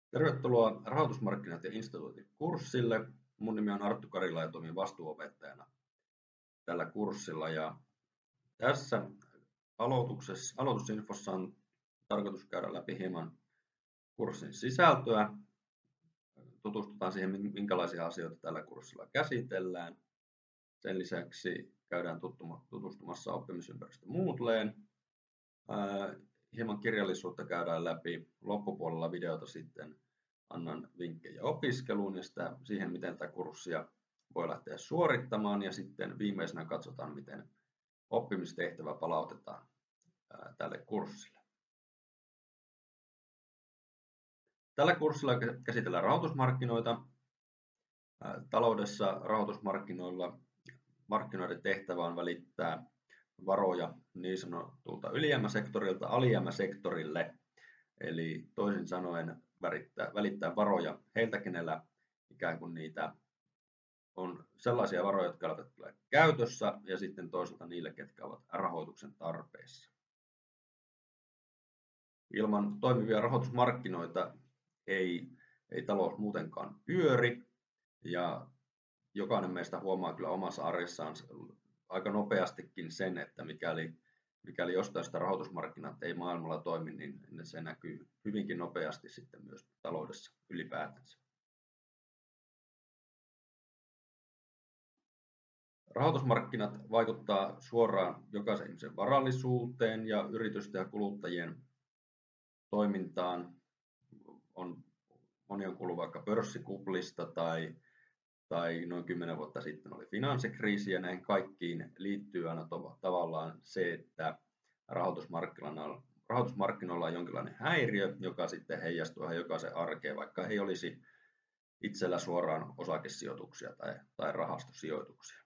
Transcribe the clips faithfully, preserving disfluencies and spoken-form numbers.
Tervetuloa Rahoitusmarkkinat ja instituutit kurssille. Mun nimi on Arttu Karila ja toimin vastuuopettajana tällä kurssilla. Ja tässä aloituksessa, aloitusinfossa on tarkoitus käydä läpi hieman kurssin sisältöä. Tutustutaan siihen, minkälaisia asioita tällä kurssilla käsitellään. Sen lisäksi käydään tutustumassa oppimisympäristö Moodleen. Hieman kirjallisuutta käydään läpi. Loppupuolella videota sitten annan vinkkejä opiskeluun ja sitä, siihen, miten tätä kurssia voi lähteä suorittamaan. Ja sitten viimeisenä katsotaan, miten oppimistehtävä palautetaan ää, tälle kurssille. Tällä kurssilla käsitellään rahoitusmarkkinoita. Ää, taloudessa rahoitusmarkkinoilla markkinoiden tehtävä on välittää varoja niin sanotulta ylijäämäsektorilta alijäämäsektorille. Eli toisin sanoen välittää, välittää varoja heiltä, kenellä ikään kuin niitä on sellaisia varoja, jotka eivät ole käytössä, ja sitten toisaalta niille, ketkä ovat rahoituksen tarpeessa. Ilman toimivia rahoitusmarkkinoita ei, ei talous muutenkaan pyöri, ja jokainen meistä huomaa kyllä omassa arjessaan aika nopeastikin sen, että mikäli Mikäli jostain sitä rahoitusmarkkinat ei maailmalla toimi, niin se näkyy hyvinkin nopeasti sitten myös taloudessa ylipäätänsä. Rahoitusmarkkinat vaikuttaa suoraan jokaisen ihmisen varallisuuteen ja yritysten ja kuluttajien toimintaan. On, moni on kuullut vaikka pörssikuplista tai, tai noin kymmenen vuotta sitten oli finanssikriisi, ja näihin kaikkiin liittyy aina to, tavallaan se, että rahoitusmarkkinoilla, rahoitusmarkkinoilla on jonkinlainen häiriö, joka sitten heijastuu ihan jokaisen arkeen, vaikka ei olisi itsellä suoraan osakesijoituksia tai, tai rahastosijoituksia.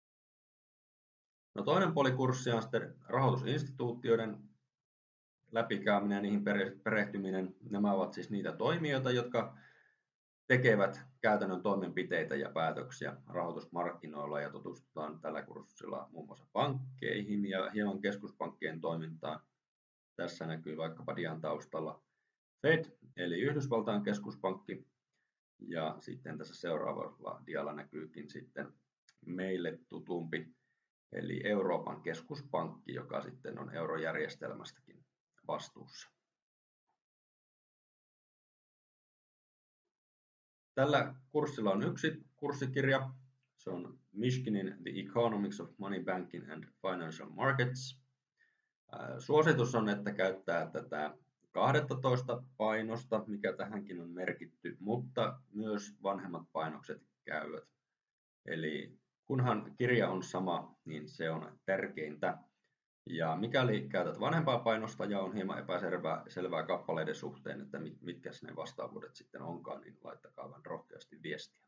No toinen puoli kurssia on sitten rahoitusinstituutioiden läpikäyminen ja niihin perehtyminen. Nämä ovat siis niitä toimijoita, jotka tekevät käytännön toimenpiteitä ja päätöksiä rahoitusmarkkinoilla, ja tutustutaan tällä kurssilla muun muassa pankkeihin ja hieman keskuspankkien toimintaan. Tässä näkyy vaikkapa dian taustalla Fed, eli Yhdysvaltain keskuspankki, ja sitten tässä seuraavalla dialla näkyykin sitten meille tutumpi, eli Euroopan keskuspankki, joka sitten on eurojärjestelmästäkin vastuussa. Tällä kurssilla on yksi kurssikirja. Se on Mishkinin The Economics of Money Banking and Financial Markets. Suositus on, että käyttää tätä kaksitoista painosta, mikä tähänkin on merkitty, mutta myös vanhemmat painokset käyvät. Eli kunhan kirja on sama, niin se on tärkeintä. Ja mikäli käytät vanhempaa painosta ja on hieman epäselvää selvää kappaleiden suhteen, että mitkä ne vastaavuudet sitten onkaan, niin laittakaa vain rohkeasti viestiä.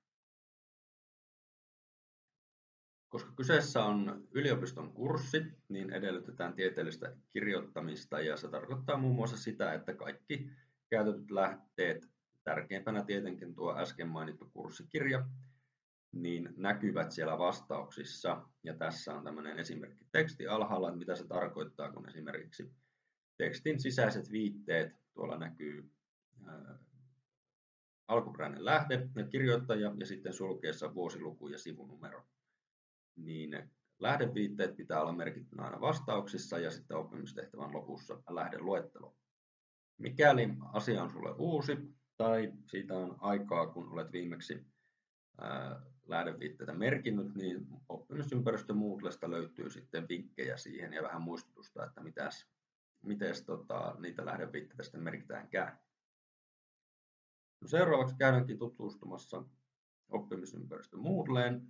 Koska kyseessä on yliopiston kurssi, niin edellytetään tieteellistä kirjoittamista, ja se tarkoittaa muun muassa sitä, että kaikki käytetyt lähteet, tärkeimpänä tietenkin tuo äsken mainittu kurssikirja, niin näkyvät siellä vastauksissa. Ja tässä on tämmöinen esimerkki teksti alhaalla, että mitä se tarkoittaa, kun esimerkiksi tekstin sisäiset viitteet, tuolla näkyy ää, alkuperäinen lähde ja kirjoittaja ja sitten sulkeessa vuosiluku ja sivunumero. Niin lähdeviitteet pitää olla merkittynä aina vastauksissa ja sitten oppimistehtävän lopussa lähdeluettelo. Mikäli asia on sulle uusi tai siitä on aikaa, kun olet viimeksi ää, lähdeviitteitä merkinnyt, niin oppimisympäristö Moodlesta löytyy sitten vinkkejä siihen ja vähän muistutusta, että mitäs, mites, tota, niitä lähdeviitteitä sitten merkitäänkään. No seuraavaksi käydäänkin tutustumassa oppimisympäristö Moodleen.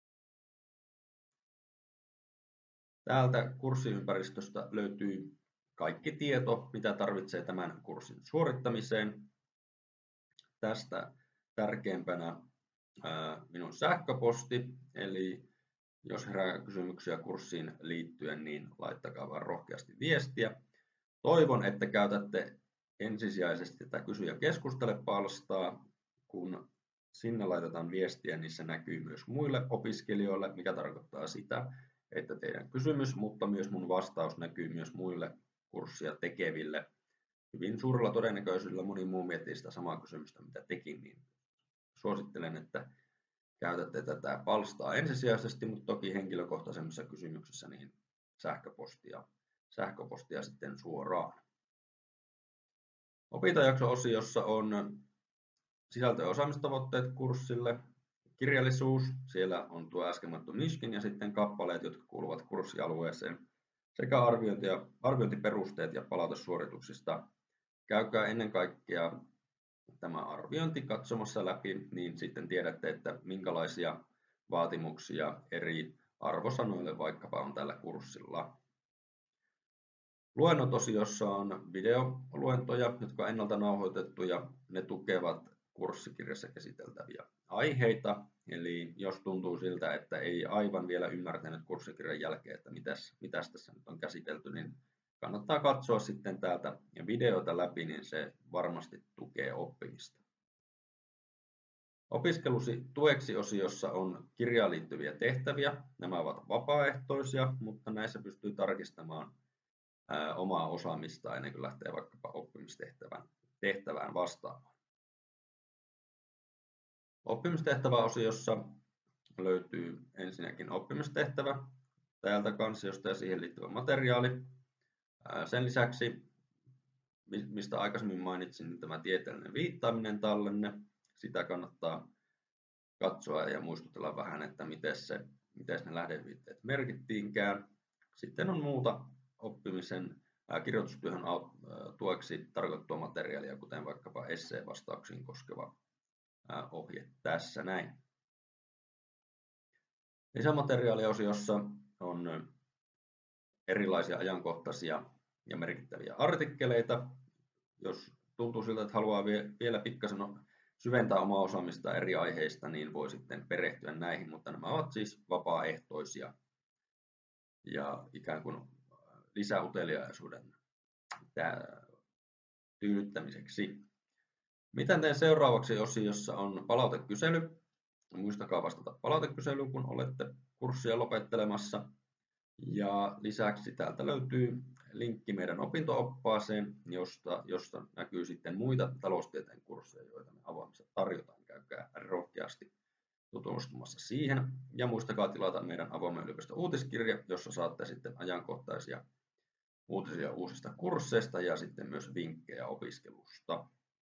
Täältä kurssiympäristöstä löytyy kaikki tieto, mitä tarvitsee tämän kurssin suorittamiseen. Tästä tärkeimpänä minun sähköposti, eli jos herää kysymyksiä kurssiin liittyen, niin laittakaa vaan rohkeasti viestiä. Toivon, että käytätte ensisijaisesti tätä kysy- ja keskustele-palstaa. Kun sinne laitetaan viestiä, niin se näkyy myös muille opiskelijoille, mikä tarkoittaa sitä, että teidän kysymys, mutta myös mun vastaus näkyy myös muille kurssia tekeville hyvin suurella todennäköisyydellä moni muu miettii sitä samaa kysymystä, mitä tekin, niin suosittelen, että käytätte tätä palstaa ensisijaisesti, mutta toki henkilökohtaisemmissa kysymyksissä niin sähköpostia, sähköpostia sitten suoraan. Opintojakso-osiossa on sisältö- ja osaamistavoitteet kurssille, kirjallisuus, siellä on tuo äsken mainittu Mishkin ja sitten kappaleet, jotka kuuluvat kurssialueeseen, sekä arviointi ja, arviointiperusteet ja palautesuorituksista. Käykää ennen kaikkea tämä arviointi katsomassa läpi, niin sitten tiedätte, että minkälaisia vaatimuksia eri arvosanoille vaikkapa on tällä kurssilla. Luennotosiossa on videoluentoja, jotka on ennalta nauhoitettu ja ne tukevat kurssikirjassa käsiteltäviä aiheita. Eli jos tuntuu siltä, että ei aivan vielä ymmärtänyt kurssikirjan jälkeen, että mitäs, mitäs tässä nyt on käsitelty, niin kannattaa katsoa sitten täältä videoita läpi, niin se varmasti tukee oppimista. Opiskelusi tueksi osiossa on kirjaan liittyviä tehtäviä. Nämä ovat vapaaehtoisia, mutta näissä pystyy tarkistamaan ää, omaa osaamista ennen kuin lähtee vaikkapa oppimistehtävään tehtävään vastaamaan. Oppimistehtäväosiossa löytyy ensinnäkin oppimistehtävä täältä kansiosta ja siihen liittyvä materiaali. Sen lisäksi, mistä aikaisemmin mainitsin, niin tämä tieteellinen viittaaminen tallenne. Sitä kannattaa katsoa ja muistutella vähän, että miten, se, miten ne lähdeviitteet merkittiinkään. Sitten on muuta oppimisen kirjoitustyöhön tueksi tarkoitettua materiaalia, kuten vaikkapa esseen vastauksiin koskeva ohje tässä näin. Lisämateriaaliosiossa on erilaisia ajankohtaisia ja merkittäviä artikkeleita. Jos tuntuu siltä, että haluaa vielä pikkasen syventää omaa osaamista eri aiheista, niin voi sitten perehtyä näihin, mutta nämä ovat siis vapaaehtoisia ja ikään kuin lisäuteliaisuuden tyydyttämiseksi. Miten teen seuraavaksi osiossa on palautekysely. Muistakaa vastata palautekyselyyn, kun olette kurssia lopettelemassa. Ja lisäksi täältä löytyy linkki meidän opinto-oppaaseen, josta, josta näkyy sitten muita taloustieteen kursseja, joita me avoimessa tarjotaan. Käykää rohkeasti tutustumassa siihen. Ja muistakaa tilata meidän avoimen yliopiston uutiskirja, jossa saatte sitten ajankohtaisia uutisia uusista kursseista ja sitten myös vinkkejä opiskelusta.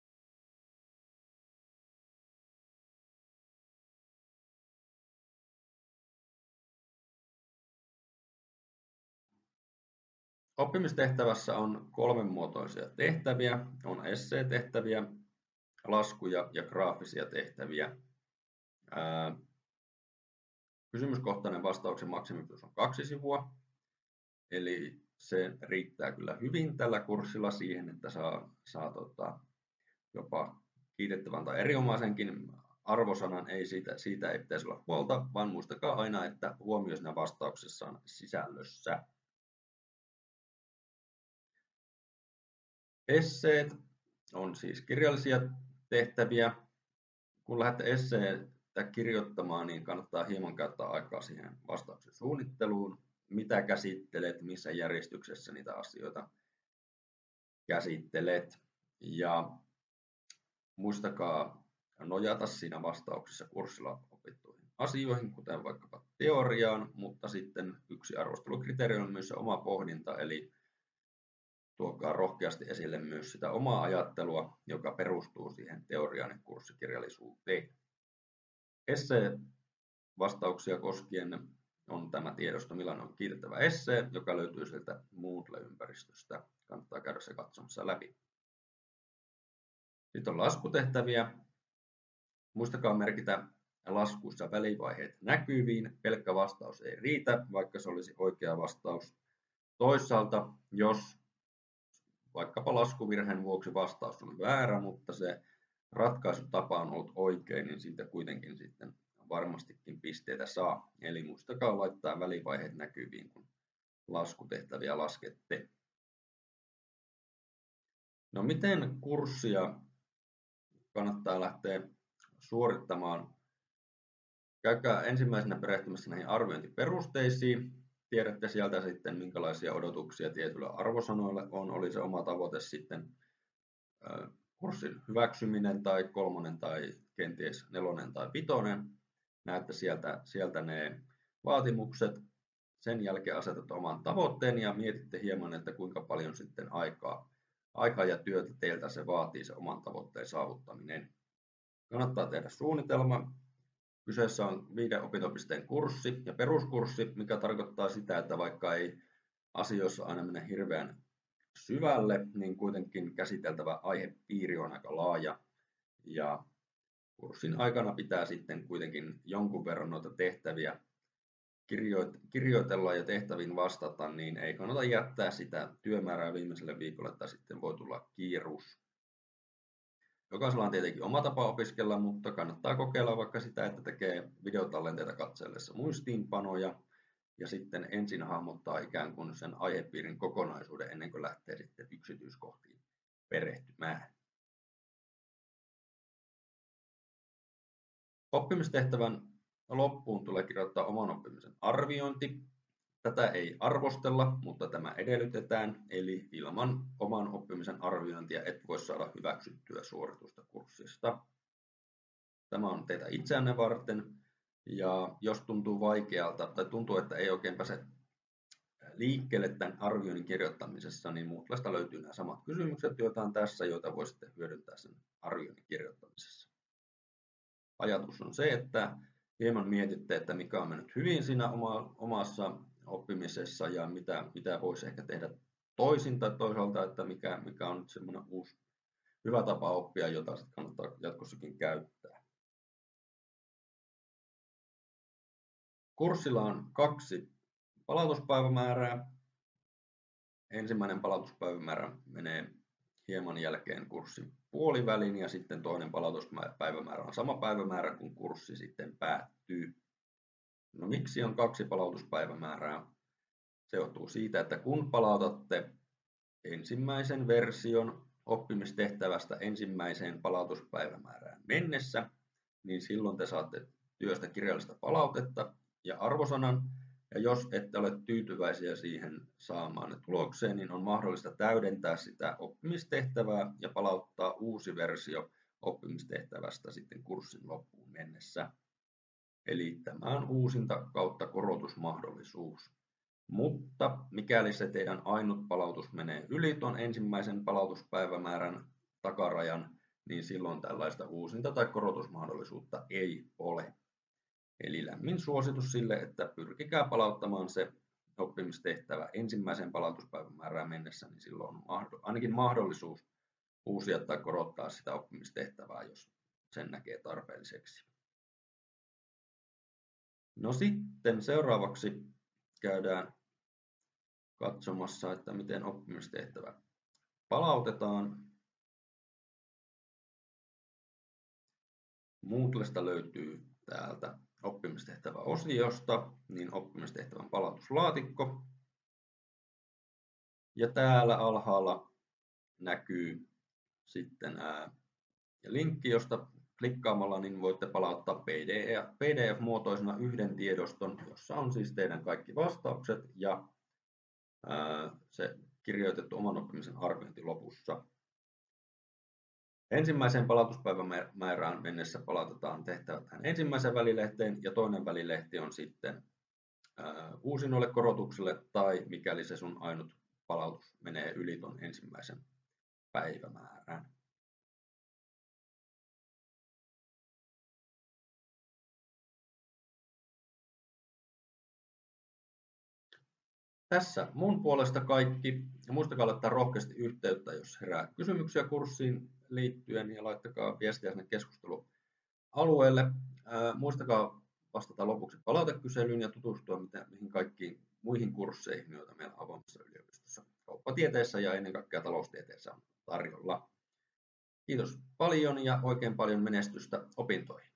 Oppimistehtävässä on kolmenmuotoisia tehtäviä, on esseetehtäviä, laskuja ja graafisia tehtäviä. Ää, kysymyskohtainen vastauksen maksimipituus on kaksi sivua, eli se riittää kyllä hyvin tällä kurssilla siihen, että saa, saa tota, jopa kiitettävän tai erinomaisenkin arvosanan, ei siitä, siitä ei pitäisi olla huolta, vaan muistakaa aina, että huomio siinä vastauksessa on sisällössä. Esseet on siis kirjallisia tehtäviä. Kun lähdette esseitä kirjoittamaan, niin kannattaa hieman käyttää aikaa siihen vastauksen suunnitteluun. Mitä käsittelet, missä järjestyksessä niitä asioita käsittelet. Ja muistakaa nojata siinä vastauksessa kurssilla opittuihin asioihin, kuten vaikkapa teoriaan, mutta sitten yksi arvostelukriteeri on myös se oma pohdinta, eli tuokaa rohkeasti esille myös sitä omaa ajattelua, joka perustuu siihen teoriaan ja kurssikirjallisuuteen. Essee-vastauksia koskien on tämä tiedosto, millainen on kiitettävä essee, joka löytyy sieltä Moodle-ympäristöstä. Kannattaa käydä se katsomassa läpi. Sitten on laskutehtäviä. Muistakaa merkitä laskuissa välivaiheet näkyviin. Pelkkä vastaus ei riitä, vaikka se olisi oikea vastaus. Toisaalta, jos vaikkapa laskuvirheen vuoksi vastaus on väärä, mutta se ratkaisutapa on ollut oikein, niin siitä kuitenkin sitten varmastikin pisteitä saa. Eli muistakaa laittaa välivaiheet näkyviin, kun laskutehtäviä laskette. No miten kurssia kannattaa lähteä suorittamaan? Käykää ensimmäisenä perehtymässä näihin arviointiperusteisiin. Tiedätte sieltä sitten, minkälaisia odotuksia tietyillä arvosanoilla on. Oli se oma tavoite sitten kurssin hyväksyminen tai kolmonen tai kenties nelonen tai vitonen. Näette sieltä, sieltä ne vaatimukset. Sen jälkeen asetatte oman tavoitteen ja mietitte hieman, että kuinka paljon sitten aikaa, aikaa ja työtä teiltä se vaatii se oman tavoitteen saavuttaminen. Kannattaa tehdä suunnitelma. Kyseessä on viiden opintopisteen kurssi ja peruskurssi, mikä tarkoittaa sitä, että vaikka ei asioissa aina mene hirveän syvälle, niin kuitenkin käsiteltävä aihepiiri on aika laaja. Ja kurssin aikana pitää sitten kuitenkin jonkun verran noita tehtäviä kirjoitella ja tehtäviin vastata, niin ei kannata jättää sitä työmäärää viimeiselle viikolle, tai sitten voi tulla kiirus. Jokaisella on tietenkin oma tapa opiskella, mutta kannattaa kokeilla vaikka sitä, että tekee videotallenteita katsellessa muistiinpanoja ja sitten ensin hahmottaa ikään kuin sen aihepiirin kokonaisuuden ennen kuin lähtee sitten yksityiskohtiin perehtymään. Oppimistehtävän loppuun tulee kirjoittaa oman oppimisen arviointi. Tätä ei arvostella, mutta tämä edellytetään, eli ilman oman oppimisen arviointia et voi saada hyväksyttyä suoritusta kurssista. Tämä on teitä itseänne varten, ja jos tuntuu vaikealta tai tuntuu, että ei oikein pääse liikkeelle tämän arvioinnin kirjoittamisessa, niin Moodlesta löytyy nämä samat kysymykset, joita on tässä, joita voi sitten hyödyntää sen arvioinnin kirjoittamisessa. Ajatus on se, että hieman mietitte, että mikä on mennyt hyvin siinä oma, omassa oppimisessa ja mitä, mitä voisi ehkä tehdä toisin, tai toisaalta, että mikä, mikä on semmoinen uusi hyvä tapa oppia, jota sitten kannattaa jatkossakin käyttää. Kurssilla on kaksi palautuspäivämäärää. Ensimmäinen palautuspäivämäärä menee hieman jälkeen kurssin puolivälin ja sitten toinen palautuspäivämäärä on sama päivämäärä, kun kurssi sitten päättyy. No miksi on kaksi palautuspäivämäärää? Se johtuu siitä, että kun palautatte ensimmäisen version oppimistehtävästä ensimmäiseen palautuspäivämäärään mennessä, niin silloin te saatte työstä kirjallista palautetta ja arvosanan. Ja jos ette ole tyytyväisiä siihen saamaan tulokseen, niin on mahdollista täydentää sitä oppimistehtävää ja palauttaa uusi versio oppimistehtävästä sitten kurssin loppuun mennessä. Eli tämä on uusinta kautta korotusmahdollisuus. Mutta mikäli se teidän ainut palautus menee yli tuon ensimmäisen palautuspäivämäärän takarajan, niin silloin tällaista uusinta tai korotusmahdollisuutta ei ole. Eli lämmin suositus sille, että pyrkikää palauttamaan se oppimistehtävä ensimmäisen palautuspäivämäärään mennessä, niin silloin on ainakin mahdollisuus uusia tai korottaa sitä oppimistehtävää, jos sen näkee tarpeelliseksi. No sitten seuraavaksi käydään katsomassa, että miten oppimistehtävä palautetaan. Moodlesta löytyy täältä oppimistehtäväosiosta niin oppimistehtävän palautuslaatikko. Ja täällä alhaalla näkyy sitten ää, linkki, josta klikkaamalla niin voitte palauttaa P D F-muotoisena yhden tiedoston, jossa on siis teidän kaikki vastaukset ja ää, se kirjoitettu oman oppimisen arviointi lopussa. Ensimmäiseen palautuspäivämäärään mennessä palautetaan tehtävät tähän ensimmäiseen välilehteen ja toinen välilehti on sitten ää, uusinoille korotukselle tai mikäli se sun ainut palautus menee yli ton ensimmäisen päivämäärän. Tässä mun puolesta kaikki. Ja muistakaa laittaa rohkeasti yhteyttä, jos herää kysymyksiä kurssiin liittyen ja laittakaa viestiä sinne keskustelualueelle. Ää, muistakaa vastata lopuksi palautekyselyyn ja tutustua mitä, mihin kaikkiin muihin kursseihin, joita meillä avoimessa yliopistossa, kauppatieteessä ja ennen kaikkea taloustieteessä on tarjolla. Kiitos paljon ja oikein paljon menestystä opintoihin.